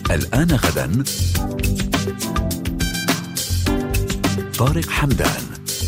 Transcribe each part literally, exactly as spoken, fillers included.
الآن غدا طارق حمدان.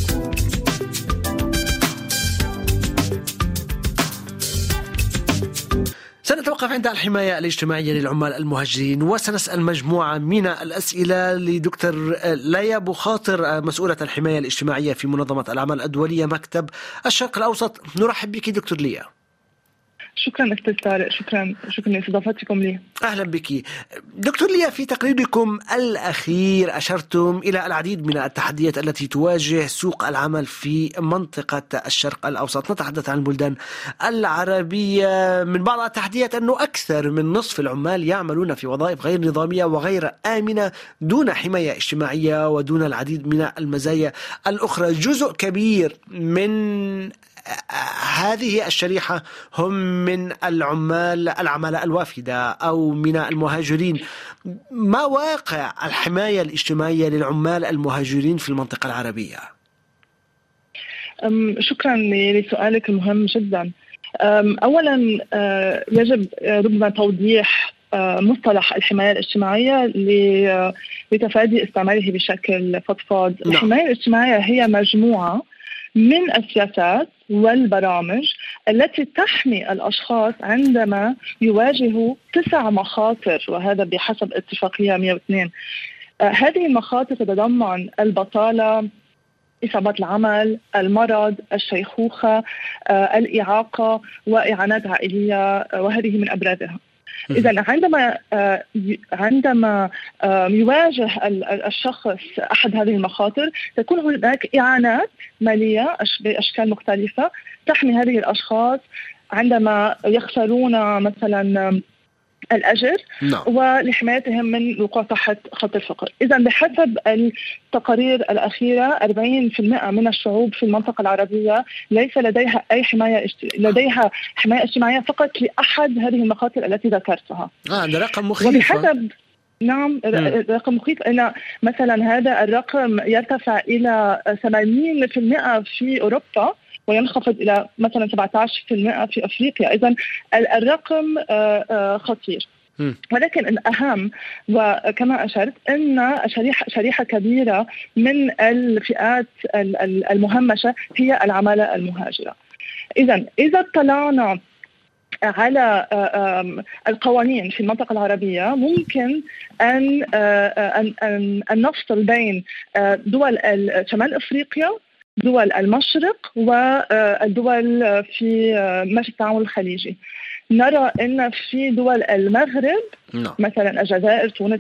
سنتوقف عند الحماية الاجتماعية للعمال المهاجرين، وسنسأل مجموعة من الأسئلة لدكتور ليا بخاطر، مسؤولة الحماية الاجتماعية في منظمة الأعمال الدولية مكتب الشرق الأوسط. نرحب بك دكتور ليا. شكرا أستاذ طارق، شكرا شكرا لاستضافتكم لي. أهلا بك دكتور ليا. في تقريركم الأخير أشرتم إلى العديد من التحديات التي تواجه سوق العمل في منطقة الشرق الأوسط. نتحدث عن البلدان العربية. من بعض التحديات أنه أكثر من نصف العمال يعملون في وظائف غير نظامية وغير آمنة دون حماية اجتماعية ودون العديد من المزايا الأخرى. جزء كبير من هذه الشريحة هم من العمال العمالة الوافدة أو من المهاجرين. ما واقع الحماية الاجتماعية للعمال المهاجرين في المنطقة العربية؟ شكرا لسؤالك المهم جدا. أولا يجب ربما توضيح مصطلح الحماية الاجتماعية لتفادي استعماله بشكل فضفاض. نعم. الحماية الاجتماعية هي مجموعة من السياسات والبرامج التي تحمي الأشخاص عندما يواجهوا تسع مخاطر، وهذا بحسب اتفاقية مئة واثنين. آه هذه المخاطر تتضمن البطالة، إصابات العمل، المرض، الشيخوخة، آه الإعاقة وإعانات عائلية، آه وهذه من أبرزها. إذا عندما آه عندما آه يواجه الشخص أحد هذه المخاطر تكون هناك إعانات مالية بأشكال مختلفة تحمي هذه الأشخاص عندما يخسرون مثلا الأجر no. ولحمايتهم من الوقوع تحت خط الفقر. إذا بحسب التقارير الأخيرة أربعين بالمئة من الشعوب في المنطقة العربية ليس لديها أي حماية اجت... لديها حماية اجتماعية فقط لأحد هذه المخاطر التي ذكرتها. آه ده رقم مخيف. وبحسب نعم رقم مخيف، أن مثلا هذا الرقم يرتفع إلى ثمانين بالمئة في أوروبا وينخفض إلى مثلا سبعة عشر بالمئة في أفريقيا. إذن الرقم خطير. م. ولكن الأهم وكما أشرت أن شريحة, شريحة كبيرة من الفئات المهمشة هي العمالة المهاجرة. إذن إذا اطلعنا على القوانين في المنطقة العربية ممكن أن أن نفصل بين دول شمال أفريقيا، دول المشرق، والدول في مجلس التعاون الخليجي. نرى أن في دول المغرب no. مثلا الجزائر، تونس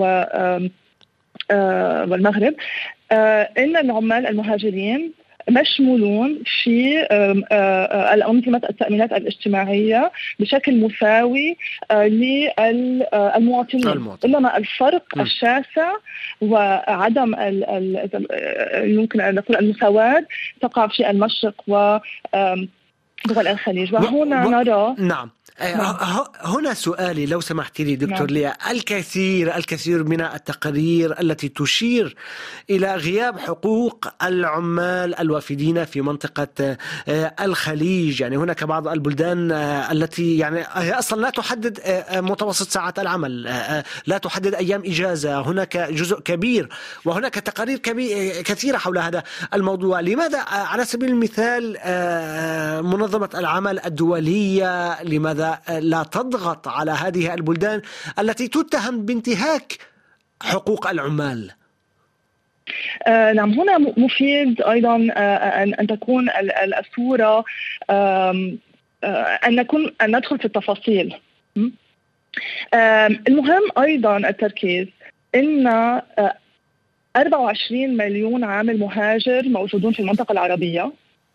والمغرب، أن العمال المهاجرين مشمولون في الأنظمة التأمينات الاجتماعية بشكل مساوي للمواطنين، إنما الفرق م. الشاسع وعدم يمكن أن نقول المساواة تقع في المشرق ودول الخليج. وهنا و... نرى نعم. هنا سؤالي لو سمحت لي دكتور ليا. الكثير الكثير من التقارير التي تشير إلى غياب حقوق العمال الوافدين في منطقة الخليج. يعني هناك بعض البلدان التي يعني أصلا لا تحدد متوسط ساعات العمل، لا تحدد أيام إجازة. هناك جزء كبير وهناك تقارير كثيرة حول هذا الموضوع. لماذا على سبيل المثال منظمة العمل الدولية لماذا لا تضغط على هذه البلدان التي تتهم بانتهاك حقوق العمال؟ آه نعم، هنا مفيد أيضا آه أن, أن تكون الصورة آه أن نكون أن ندخل في التفاصيل. آه المهم أيضا التركيز أن آه أربعة وعشرين مليون عامل مهاجر موجودون في المنطقة العربية،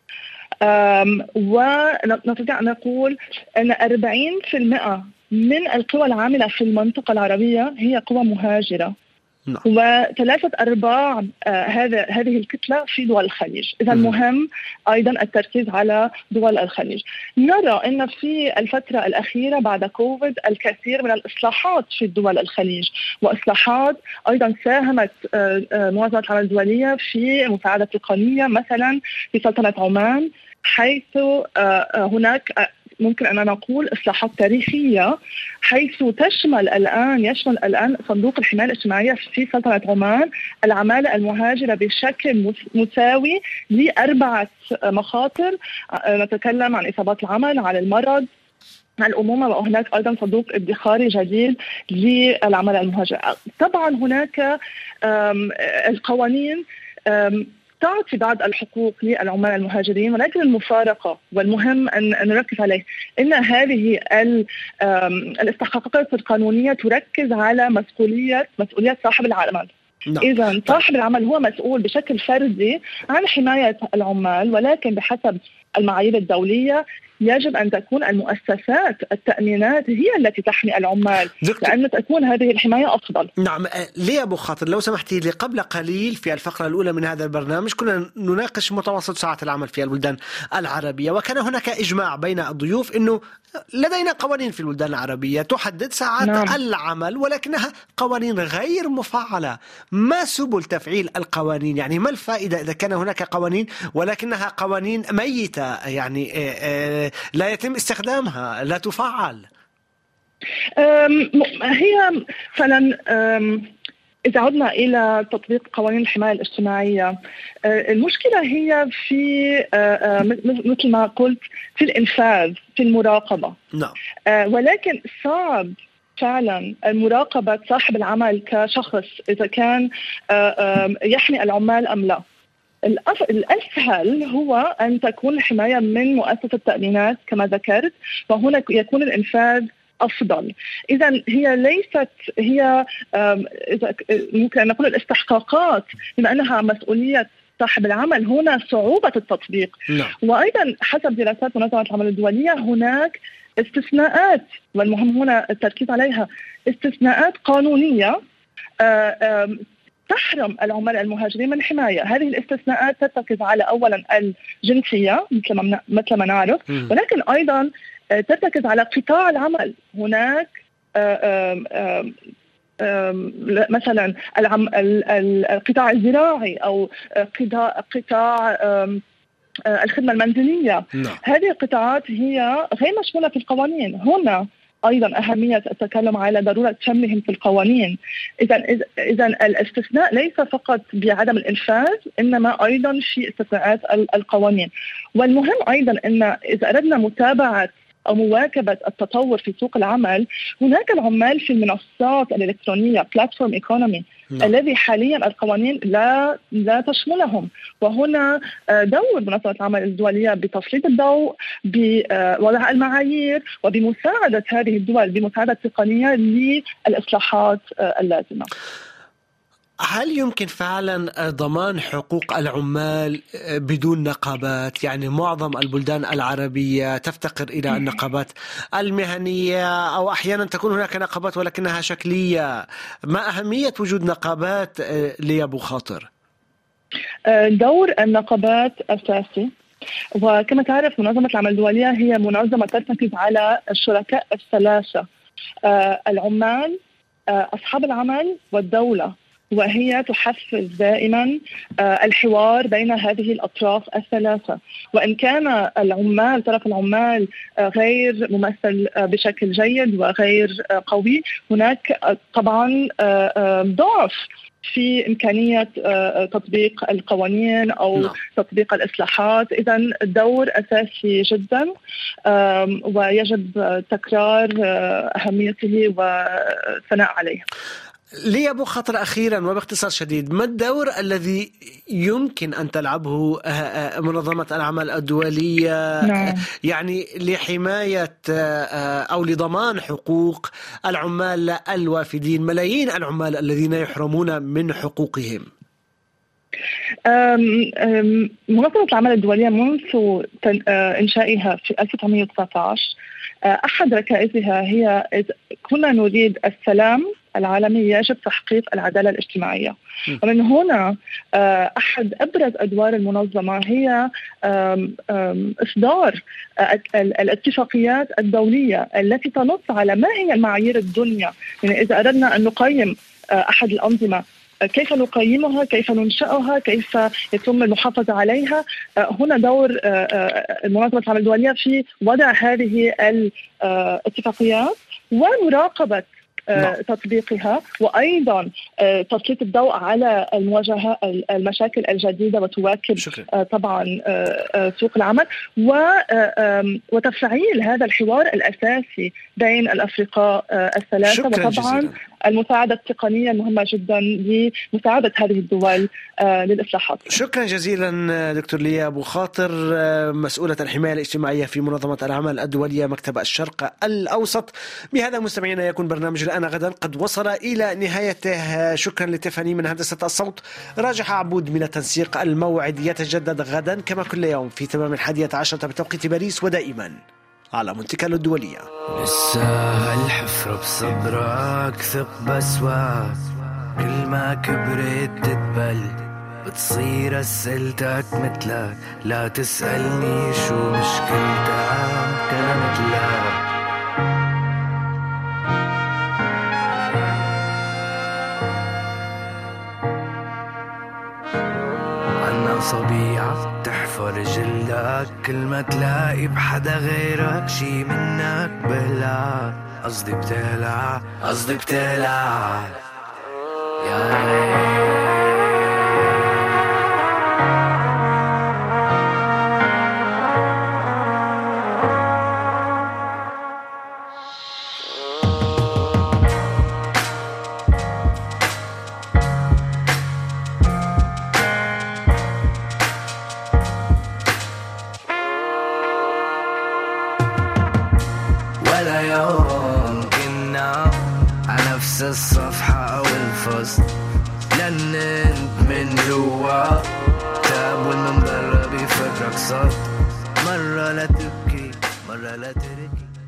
ونستطيع أن نقول أن أربعين بالمئة من القوى العاملة في المنطقة العربية هي قوى مهاجرة. وثلاثة أرباع آه هذا هذه الكتلة في دول الخليج. إذا مهم أيضا التركيز على دول الخليج. نرى أن في الفترة الأخيرة بعد كوفيد الكثير من الإصلاحات في دول الخليج، وإصلاحات أيضا ساهمت آه آه منظمة العمل الدولية في مساعدة تقنية، مثلا في سلطنة عمان، حيث آه هناك ممكن أن نقول إصلاحات تاريخية، حيث تشمل الآن يشمل الآن صندوق الحماية الاجتماعية في سلطنة عمان العمالة المهاجرة بشكل مساوي لأربعة مخاطر. نتكلم عن إصابات العمل، عن المرض، عن الأمومة، وهناك أيضا صندوق ادخاري جديد للعمالة المهاجرة. طبعا هناك القوانين تعطي بعض الحقوق للعمال المهاجرين، ولكن المفارقة والمهم أن نركز عليه أن هذه الاستحقاقات القانونية تركز على مسؤولية مسؤولية صاحب العمل. إذا صاحب العمل هو مسؤول بشكل فردي عن حماية العمال، ولكن بحسب المعايير الدولية يجب أن تكون المؤسسات التأمينات هي التي تحمي العمال، لأن تكون هذه الحماية أفضل. نعم. ليه أبو خاطر لو سمحتي لي، قبل قليل في الفقرة الأولى من هذا البرنامج كنا نناقش متوسط ساعات العمل في البلدان العربية، وكان هناك إجماع بين الضيوف أنه لدينا قوانين في البلدان العربية تحدد ساعات نعم. العمل، ولكنها قوانين غير مفعلة. ما سبل تفعيل القوانين؟ يعني ما الفائدة إذا كان هناك قوانين ولكنها قوانين ميتة، يعني لا يتم استخدامها، لا تفعل؟ هي فعلا إذا عدنا إلى تطبيق قوانين الحماية الاجتماعية، المشكلة هي في مثل ما قلت في الإنفاذ، في المراقبة. نعم. ولكن صعب فعلا مراقبة صاحب العمل كشخص إذا كان يحمي العمال أم لا. الأسهل هو أن تكون الحماية من مؤسسة التأمينات كما ذكرت، وهنا يكون الإنفاذ أفضل. إذا هي ليست هي إذا ممكن أن نقول الاستحقاقات، بما أنها مسؤولية صاحب العمل، هنا صعوبة التطبيق. لا. وأيضا حسب دراسات منظمة العمل الدولية هناك استثناءات، والمهم هنا التركيز عليها، استثناءات قانونية تحرم العمال المهاجرين من الحماية. هذه الاستثناءات تركز على أولا الجنسية مثل ما مثل ما نعرف، ولكن أيضا تركز على قطاع العمل. هناك آم آم آم مثلا القطاع الزراعي أو قطاع قطاع الخدمة المنزلية. لا. هذه القطاعات هي غير مشمولة في القوانين. هنا أيضا أهمية التكلم على ضرورة شملهم في القوانين. إذا إذا الاستثناء ليس فقط بعدم الإنفاذ، إنما أيضا في استثناءات القوانين. والمهم أيضا أن إذا أردنا متابعة أو مواكبة التطور في سوق العمل، هناك العمال في المنصات الإلكترونية platform economy لا. الذي حاليا القوانين لا لا تشملهم. وهنا دور منظمة العمل الدولية بتسليط الضوء، بوضع المعايير، وبمساعدة هذه الدول بمساعدة تقنية للإصلاحات اللازمة. هل يمكن فعلا ضمان حقوق العمال بدون نقابات؟ يعني معظم البلدان العربية تفتقر إلى النقابات المهنية، أو أحيانا تكون هناك نقابات ولكنها شكلية. ما أهمية وجود نقابات لأبو خاطر؟ دور النقابات أساسي، وكما تعرف منظمة العمل الدولية هي منظمة تركز على الشركاء الثلاثة: العمال، أصحاب العمل، والدولة. وهي تحفز دائما الحوار بين هذه الأطراف الثلاثة. وإن كان العمال طرف العمال غير ممثل بشكل جيد وغير قوي، هناك طبعا ضعف في إمكانية تطبيق القوانين أو لا. تطبيق الإصلاحات. إذن الدور أساسي جدا، ويجب تكرار أهميته والثناء عليه. لي أبو خاطر أخيرا وباختصار شديد، ما الدور الذي يمكن أن تلعبه منظمة العمل الدولية نعم. يعني لحماية أو لضمان حقوق العمال الوافدين، ملايين العمال الذين يحرمون من حقوقهم؟ أم أم منظمة العمل الدولية منذ إنشائها في ألف وتسعمائة وتسعة عشر أحد ركائزها هي كنا نريد السلام العالمي، يجب تحقيق العدالة الاجتماعية. ومن هنا أحد أبرز أدوار المنظمة هي إصدار الاتفاقيات الدولية التي تنص على ما هي المعايير الدنيا. يعني إذا أردنا أن نقيم أحد الأنظمة كيف نقيمها، كيف ننشأها، كيف يتم المحافظة عليها. هنا دور منظمة العمل الدولية في وضع هذه الاتفاقيات ومراقبة تطبيقها، وأيضا تسليط الضوء على المواجهة المشاكل الجديدة وتواكب شكرا. طبعا سوق العمل وتفعيل هذا الحوار الأساسي بين الأفرقاء الثلاثة، وطبعا جزيلا. المساعدة التقنية مهمة جدا لمساعدة هذه الدول للإصلاحات. شكرا جزيلا دكتور ليا أبو خاطر، مسؤولة الحماية الاجتماعية في منظمة العمل الدولية مكتب الشرق الأوسط. بهذا مستمعينا يكون برنامج الآن غدا قد وصل إلى نهايته. شكرا لتفاني من هندسة الصوت، راجح عبود من التنسيق. الموعد يتجدد غدا كما كل يوم في تمام الحادية عشرة بتوقيت باريس، ودائما على مونتيكارلو الدولية. لسه الحفرة بصدرك ثق بسواك، كل ما كبرت تتبل بتصير أسئلتك مثلك، لا تسألني شو مشكلتك أنا مثلك. عنا صبيعة تحفر جلدك، كل ما تلاقي بحدا غيرك شي منك بهلك. قصدي بتهلع قصدي بتهلع يا الصفحة أو الفصل، لأن انت من جوا تاب والمن برا بيفكرك صوت. مرة لا تبكي مرة لا تركي.